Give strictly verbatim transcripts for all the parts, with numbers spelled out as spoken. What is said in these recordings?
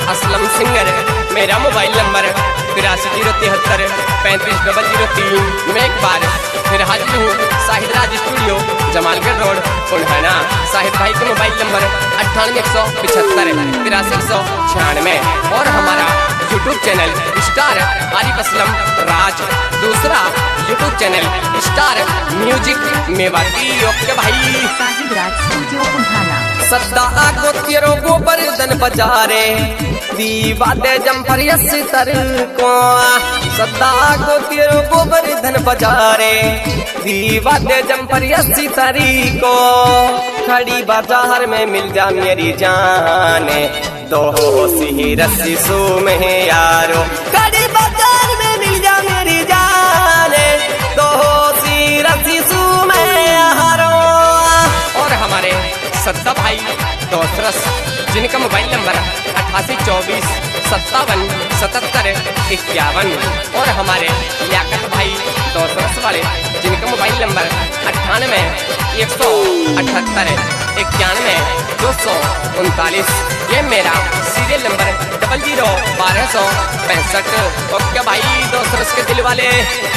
Aslam singer. मेरा mobile number तिरासी zero तिहत्तर पैंतीस डबल जीरो तीन। मैं एक बार फिर हाजिर हूँ शाहिद राज स्टूडियो जमालगढ़ रोड पुनहाना। शाहिद भाई का मोबाइल नंबर अट्ठानवे एक सौ पिछहत्तर तिरासी एक सौ छियानवे और हमारा YouTube channel star Arif Aslam Raj. दूसरा YouTube channel star music Mewati. Okay भाई। शाहिद राज स्टूडियो पुनहाना। सद्दा आगो तेरो गोबर दन बजारे दीवादे जम्फर यस्तर को। सद्दा आगो तेरो गोबर धन बजारे दीवादे जम्फर यस्तर को। खड़ी बाजार में मिल जा मेरी जाने दो सी रस्सी सू में यारो। खड़ी बाजार में मिल जा मेरी जाने दो सी रस्सी सू में यारो। और हमारे सद्दा भाई दोसरस जिनका मोबाइल नंबर अट्ठासी चौबीस सत्तावन सतहत्तर इक्यावन और हमारे लियाकत भाई दोसरस वाले जिनका मोबाइल नंबर अट्ठानवे एक सौ अठहत्तर इक्यानवे दो सौ उनतालीस। ये मेरा सीरियल नंबर डबल जीरो बारह सौ पैंसठ। ओके भाई दोसरस के दिल वाले।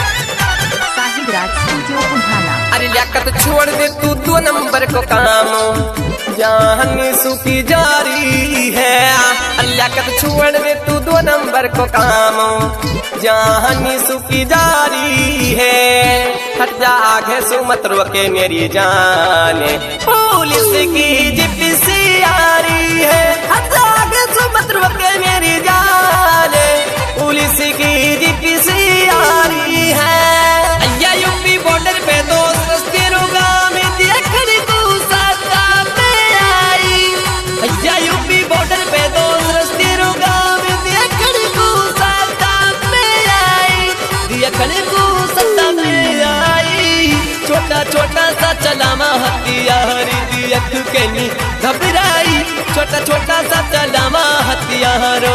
शाहिद राज स्टूडियो पुनहाना। अरे लियाकत छोड़ दे तू दो नंबर को काम जान सुखी जारी है। लियाकत छोड़ दे तू दो नंबर को काम जान सुखी जारी है। हट जा आगे सु मत रोके मेरी जाने पुलिस की जिप्सी आ रही है। हट जा आगे सु मत रोके मेरी जाने पुलिस की जिप्सी आ रही है। यूपी बॉर्डर पे दोस्त तेरो गाँव में देखने को सदा में आई। यूपी बॉर्डर पे दोस्त तेरो गाँव में देखने को सदा में आई। देखने को सदा में आई। छोटा छोटा सा चलामा हथियार दियक के नी घबराई। छोटा छोटा सा चलामा हथियारो।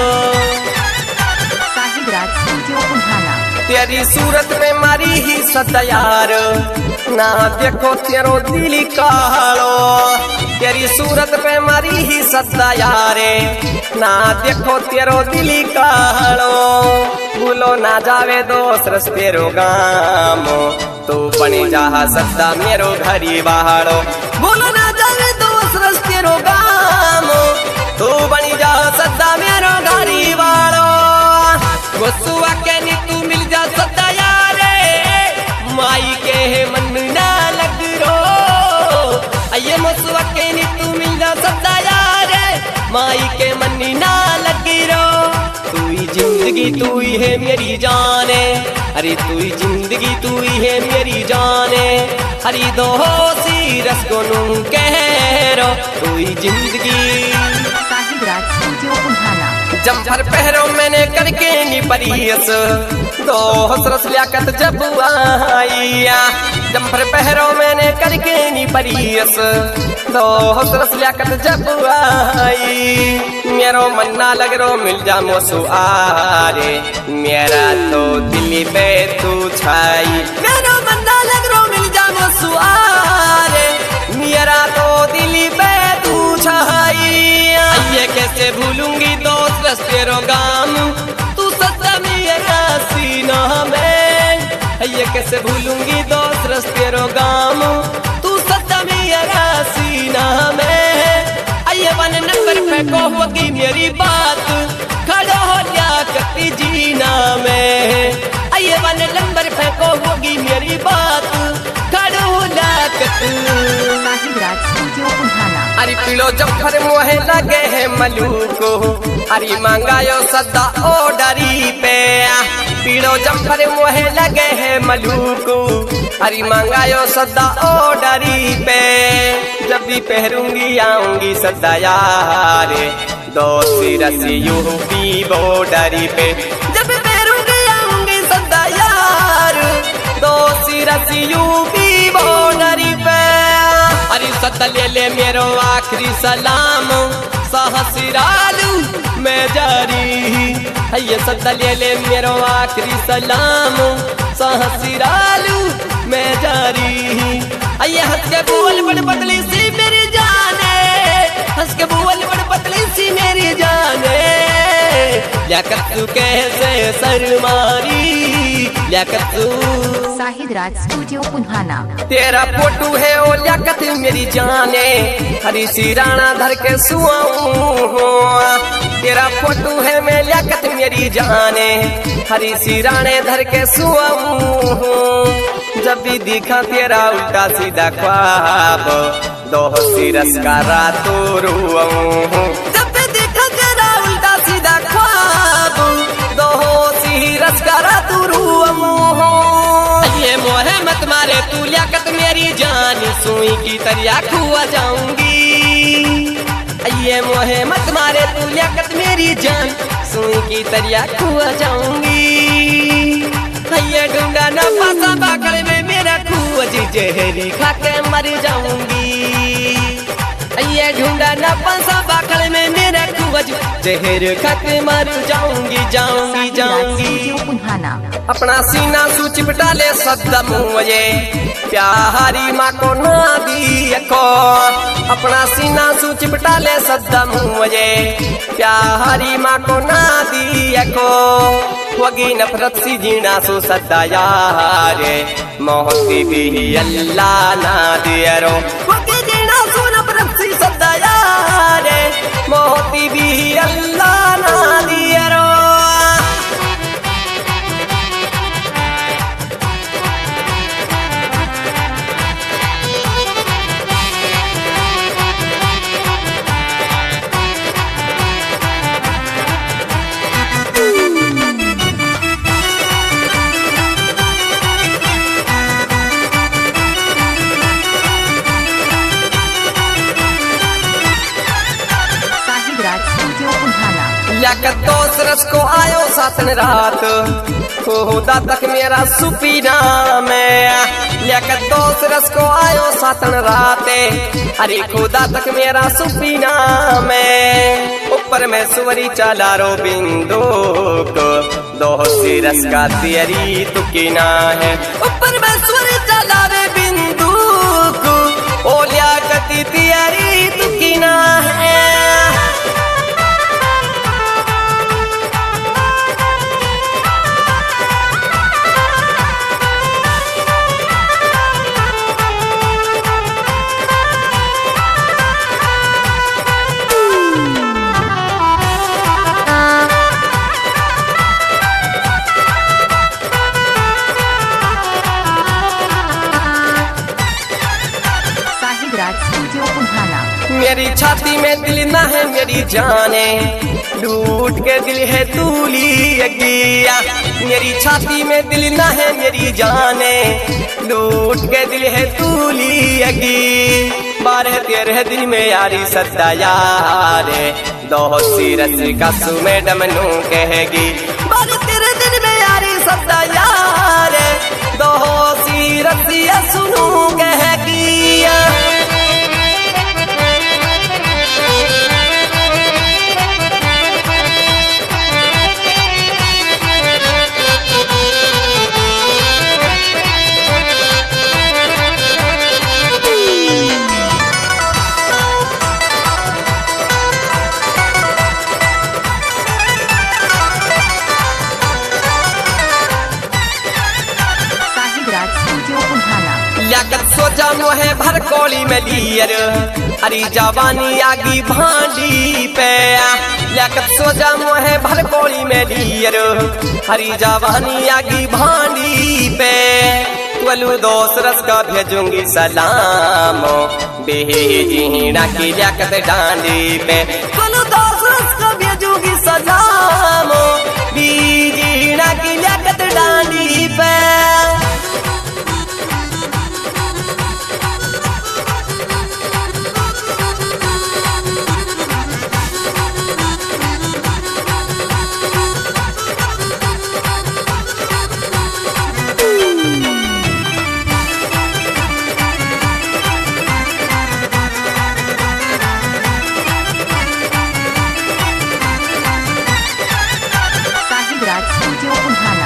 शाहिद राज स्टूडियो पुनहाना। तेरी सूरत में मारी ही सदयार ना देखो तेरो दिल कालो। तेरी सूरत पे मारी ही सदयारे ना देखो तेरो दिल कालो। भूलो ना जावे दोस्त रस तेरो गाम तू बनी जा सदा मेरो घरी बाड़ो। भूलो ना जावे दोस्त रस तेरो गाम तू बनी जा सदा मेरो घरी बाड़ो। गोसुआ के नी तू मिल जा सदा यारे माई के मन ना लग रो। ये मोसुआ के नी तू मिल जा सदा यारे माई के मन ना लग रो। तू ही जिंदगी तू ही है मेरी जाने। अरे तू ही जिंदगी तू ही है मेरी जाने। हरी दो सी रस को नू कह रो तू ही जिंदगी। शाहिद राज स्टूडियो पुनहाना। जम्फर पहरो मैंने करके नी परियस दो हसरस लियाकत जब आइया। जम्फर पहरो मैंने करके नी परियस दो हसरस लियाकत जब आई। मेरो मन्ना लग रो मिल जा मोसु आरे मेरा तो दिल पे तू छाई। मेरो मन्ना लग रो मिल जा मोसु आरे मेरा तो दिल पे तू छाई। ये कैसे भूलूंगी दोस्त रस तेरो गाम तू सदा मेरा सीना में। ये कैसे भूलूंगी दोस्त रस तेरो गाम तू सदा मेरा सीना में। ये वन नंबर पे कहोगी मेरी बात खड़ो हो लियाकत जीना में। ये वन नंबर पे कहोगी मेरी बात खड़ो हो लियाकत। शाहिद राज स्टूडियो पुनहाना। अरे पिलो जम्फर मोहे लगे है मलूको। अरे मांगायो सदा ओडरी पे पिलो जम्फर मोहे लगे है मलूको। अरे मांगायो सदा ओडरी पे जब भी पहरूंगी आऊंगी सदा यारे दो सिरसी यूपी बॉर्डरी पे। जब भी पहरूंगी आऊंगी सदा यार दो सिरसी यूपी बॉर्डरी पे। अरे सदा ले ले मेरो आखिरी सलाम सहसिरालू मैं जारी। ये सदा ले ले मेरो आखिरी सलाम सहसिरालू मैं जारी। ये हंस के बोल बड़ पतली सी मेरी जाने। हंस के बोल बड़ पतली सी मेरी जाने। लियाकत तू कैसे शर्मारी लियाकत तू। साहिद राज स्टूडियो पुन्हाना। तेरा फोटू है ओ लियाकत मेरी जाने हरी सी राणा धर के सुआऊं। तेरा फोटू है मैं लियाकत मेरी जाने हरी सी राणे धर के सुआऊं। जब भी दिखा तेरा उल्टा सीधा ख्वाब दो सिरस का रातों रुआऊं। जब भी दिखा तेरा उल्टा सीधा ख्वाब दो सिरस का रातों रुआऊं। ये मोहे मत मारे तू लियाकत मेरी जान सुई की तरिया खुआ जाऊंगी। ये मोहे मत मारे तू लियाकत मेरी जान सुई की तरिया खुआ जाऊंगी। ये ढूंढा न पासा बाकड़ में मेरा खुआ जी जहरी खा के मर जाऊंगी। ये ढूंढा न पासा बाकड़ में मेरा खुआ जी जहर खा के मर जाऊंगी जाऊंगी जाऊंगी। अपना सीना सू चिपटा ले सद्दम मुझे प्यारी माँ को ना दी अखो। अपना सीना सू चिपटा ले सद्दम मुझे प्यारी माँ को ना दी अखो। वगी नफरत सी जीना सू सद्दा यार मोहती भी अल्लाह ना दिया रो। वगी जीना सू नफरत सी सद्दा यार मोहती भी अल्लाह ना दिया रो। लियाकत दोस्त रस को आयो सातन रात खुदा तक मेरा सुपीना में। लियाकत दोस्त रस को आयो सातन रात अरे खुदा तक मेरा सुपीना में। ऊपर में सुवरी चला रो बिंदु को दो सिरस का तियरी तुकिना है। ऊपर में सुवरी चला रे बिंदु को ओ लियाकत तियरी तुकिना है। मेरी छाती में दिल ना है मेरी जाने लूट के दिल है तूली अगिया। मेरी छाती में दिल ना है मेरी जाने लूट के दिल है तूली अगी। बारह तेरह दिन में यारी सद्दा यार दो सिरस का सु मैडम नू कहेगी। बारह तेरह दिन में यारी सद्दा यार दो सिरस या सुनू कहेगी। लियाकत सोचा मोहे भर कोली में लियर हरी जवानी आगी भांडी पे। लियाकत सोचा मोहे भर कोली में लियर हरी जवानी आगी भांडी पे। वलू दोस्त रस का भेजूंगी सलाम बेजीना की लियाकत डांडी पे। वलू दोस्त रस का भेजूंगी सलाम बेजीना की लियाकत डांडी पे। साहिद राज स्टूडियो पुन्हाना।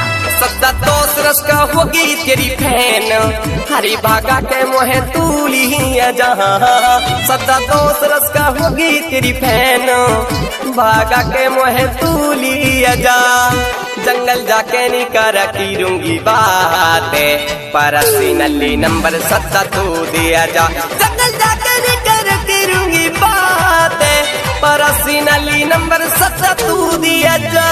रस का होगी तेरी फैन हरी भागा के मोहे तूली जहाँ सदा दोस्त रस का होगी तेरी फैन भागा के मोहे तूली जा जंगल जाके नहीं कर कीरूंगी बातें परसी नली नंबर सदा तू दिया जा जंगल जाके नहीं कर कीरूंगी बातें परसी नली नंबर सदा तू दिया जा।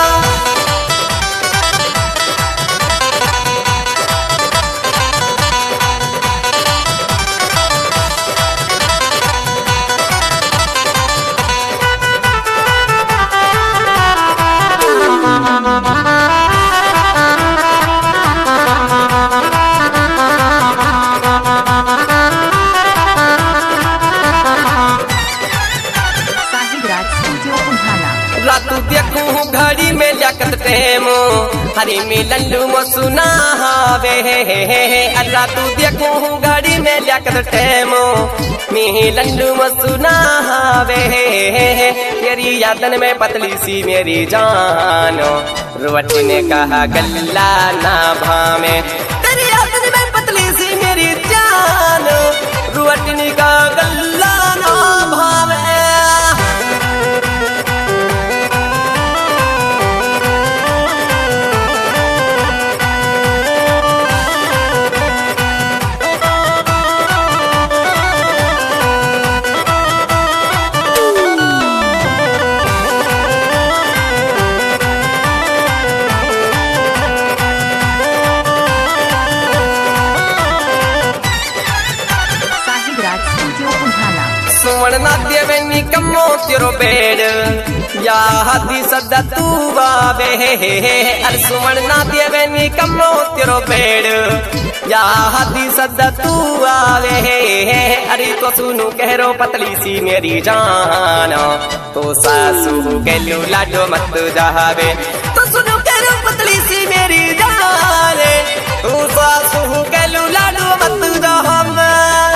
रातू देखू घड़ी में जाकत टेम हरी मिलल्लू मसुना हावे रातू देखू घड़ी में जाकत टेम मिलल्लू मसुना हावे तेरी यादन में पतली सी मेरी जानो रुवटी ने कहा गल्ला ना भावे तेरी यादन में पतली सी मेरी जानो रुवटी ने कहा गल्ला ना भावे। सुवर्ण देवे कमो तेरो बेड़ या हदी सदा तू बाबे अरे सुवर्ण देवे कमो तेरो बेड़ या हदी सदा तू आवे अरे तो सुनू कहरो पतली सी मेरी जान तो सासू गलू लाडो मत जावे तो सुनू कहरो पतली सी मेरी जान तो सासू गलू लाडो मत जावे।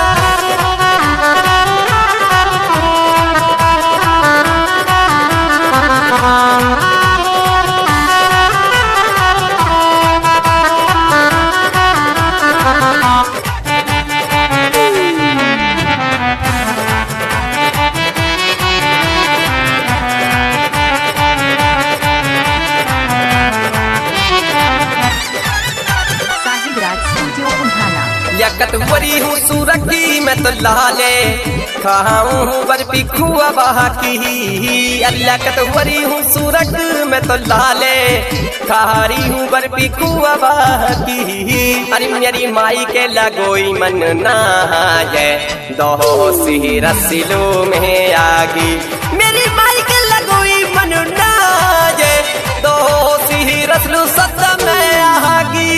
कटवरी हूँ सूरखी मैं तो लाले खाऊं हूँ बर्फी खुआ बाकी अल्लाह कटवरी हूँ सूरख मैं तो लाले खारी हूँ बर्फी खुआ बाकी अरे मेरी माई के लगोई मन ना है दो सी रसीलो में आगी मेरी माई के लगोई मन ना है दो सी रसलू सदा में आगी।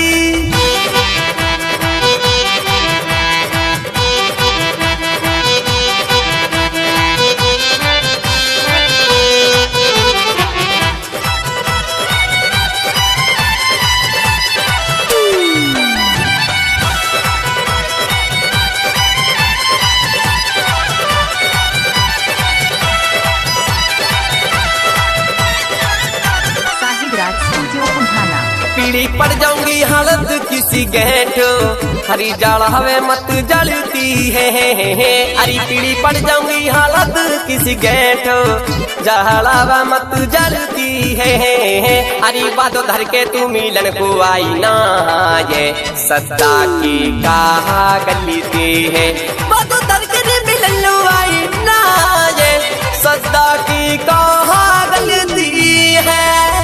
पीड़ी पड़ जाऊंगी हालत किसी गेट हरी जाल हवे मत जलती है अरे पीड़ी पड़ जाऊंगी हालत किसी गेट जहलावा मत जलती है अरे बादो धर के तू मिलन को आई ना ये सदा की कहा गलती है बादो धर के मिलन को आई ना ये सदा की कहा गलती है।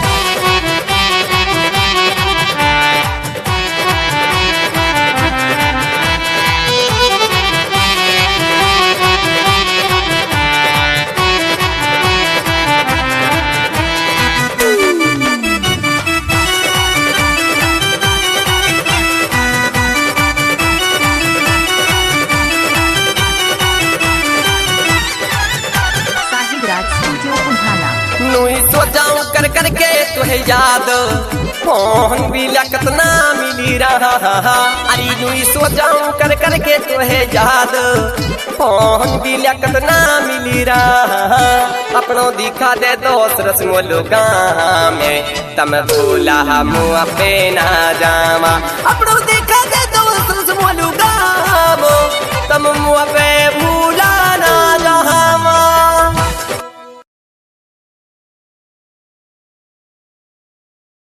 सोचाऊं कर कर के तुहे याद फोन भी लकत ना मिली रहा अरे नुई सोचाऊं कर कर के तुहे याद फोन भी लकत ना मिली रहा अपनो दिखा दे दोस्त रसमोलो में तम भूला मुआ पे ना जावा अपनो दिखा दे दोस्त रसमोलो तम मुआ पे भूला ना जावा।